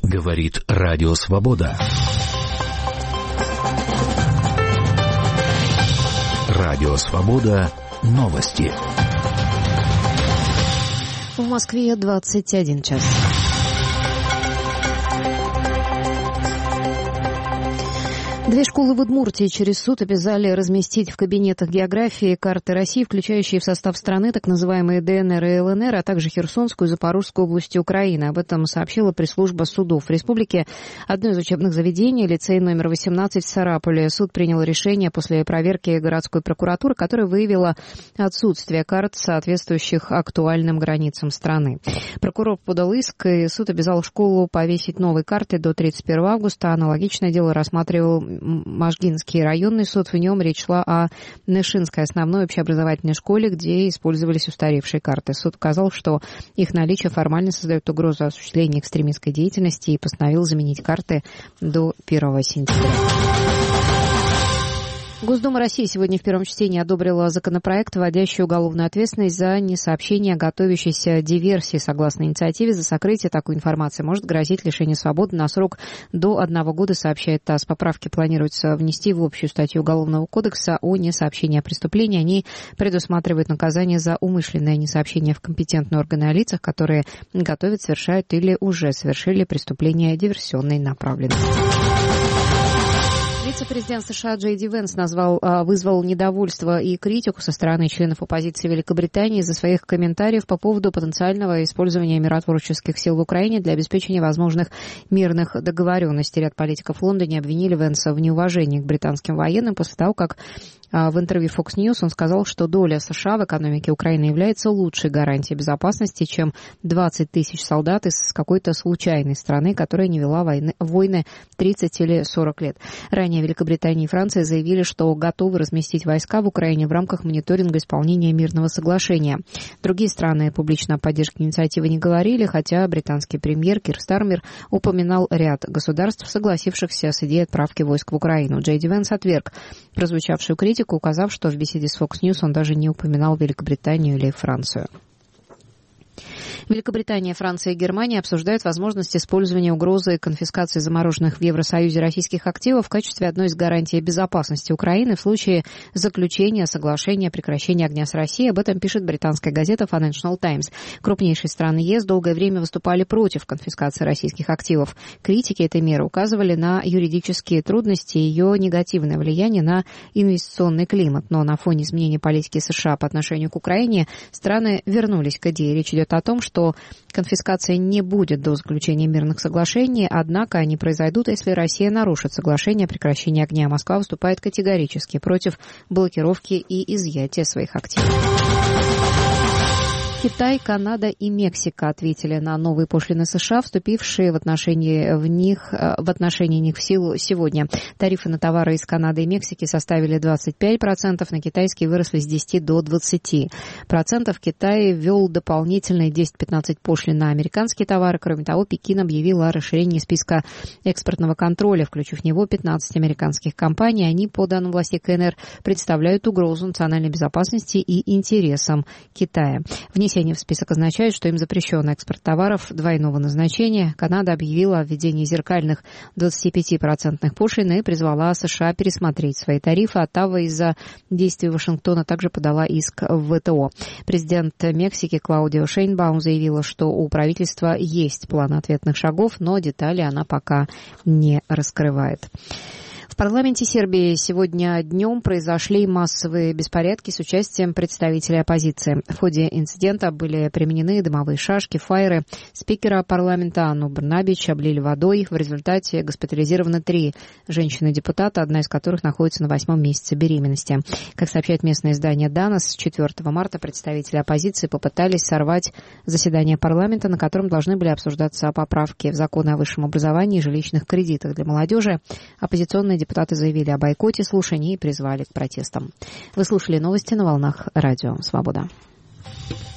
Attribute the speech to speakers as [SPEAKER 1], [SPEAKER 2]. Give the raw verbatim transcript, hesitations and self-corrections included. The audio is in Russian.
[SPEAKER 1] Говорит Радио Свобода. Радио Свобода. Новости.
[SPEAKER 2] В Москве двадцать один час. Две школы в Удмуртии через суд обязали разместить в кабинетах географии карты России, включающие в состав страны так называемые ДНР и ЛНР, а также Херсонскую и Запорожскую области Украины. Об этом сообщила пресс-служба судов республики. Одно из учебных заведений, лицей номер восемнадцать в Сарапуле. Суд принял решение после проверки городской прокуратуры, которая выявила отсутствие карт, соответствующих актуальным границам страны. Прокурор подал иск, и суд обязал школу повесить новые карты до тридцать первого августа. Аналогичное дело рассматривал Можгинский районный суд. В нем речь шла о Нышинской основной общеобразовательной школе, где использовались устаревшие карты. Суд указал, что их наличие формально создает угрозу осуществления экстремистской деятельности и постановил заменить карты до первого сентября. Госдума России сегодня в первом чтении одобрила законопроект, вводящий уголовную ответственность за несообщение о готовящейся диверсии. Согласно инициативе, за сокрытие такой информации может грозить лишение свободы на срок до одного года, сообщает ТАСС. Поправки планируется внести в общую статью Уголовного кодекса о несообщении о преступлении. Они предусматривают наказание за умышленное несообщение в компетентные органы о лицах, которые готовят, совершают или уже совершили преступление диверсионной направленности. Вице-президент США Джей Ди Венс назвал, вызвал недовольство и критику со стороны членов оппозиции Великобритании из-за своих комментариев по поводу потенциального использования миротворческих сил в Украине для обеспечения возможных мирных договоренностей. Ряд политиков в Лондоне обвинили Венса в неуважении к британским военным после того, как в интервью Fox News он сказал, что доля США в экономике Украины является лучшей гарантией безопасности, чем двадцать тысяч солдат из какой-то случайной страны, которая не вела войны, войны тридцать или сорок лет. Ранее Великобритания и Франция заявили, что готовы разместить войска в Украине в рамках мониторинга исполнения мирного соглашения. Другие страны публично о поддержке инициативы не говорили, хотя британский премьер Кир Стармер упоминал ряд государств, согласившихся с идеей отправки войск в Украину. Джей Ди Венс отверг прозвучавшую критику, указав, что в беседе с Fox News он даже не упоминал Великобританию или Францию. Великобритания, Франция и Германия обсуждают возможность использования угрозы конфискации замороженных в Евросоюзе российских активов в качестве одной из гарантий безопасности Украины в случае заключения соглашения о прекращении огня с Россией. Об этом пишет британская газета Financial Times. Крупнейшие страны ЕС долгое время выступали против конфискации российских активов. Критики этой меры указывали на юридические трудности и ее негативное влияние на инвестиционный климат. Но на фоне изменения политики США по отношению к Украине страны вернулись к идее. Речь идет о том, что конфискация не будет до заключения мирных соглашений, однако они произойдут, если Россия нарушит соглашение о прекращении огня. Москва выступает категорически против блокировки и изъятия своих активов. Китай, Канада и Мексика ответили на новые пошлины США, вступившие в отношении, в них, в отношении них в силу сегодня. Тарифы на товары из Канады и Мексики составили двадцать пять процентов, на китайские выросли с десяти до двадцати процентов. Китай ввел дополнительные десять-пятнадцать пошлин на американские товары. Кроме того, Пекин объявил о расширении списка экспортного контроля, включив в него пятнадцать американских компаний. Они, по данным властей КНР, представляют угрозу национальной безопасности и интересам Китая. Внесение в список означает, что им запрещен экспорт товаров двойного назначения. Канада объявила о введении зеркальных двадцатипятипроцентных пошлин и призвала США пересмотреть свои тарифы. Оттава из-за действий Вашингтона также подала иск в ВТО. Президент Мексики Клаудио Шейнбаум заявила, что у правительства есть план ответных шагов, но детали она пока не раскрывает. В парламенте Сербии сегодня днем произошли массовые беспорядки с участием представителей оппозиции. В ходе инцидента были применены дымовые шашки, фаеры. Спикера парламента Анну Брнабич облили водой. В результате госпитализированы три женщины-депутата, одна из которых находится на восьмом месяце беременности. Как сообщает местное издание «Данос», с четвёртого марта представители оппозиции попытались сорвать заседание парламента, на котором должны были обсуждаться поправки в законы о высшем образовании и жилищных кредитах для молодежи. Оппозиционные депутаты Депутаты заявили о бойкоте слушаний и призвали к протестам. Вы слушали новости на волнах Радио Свобода.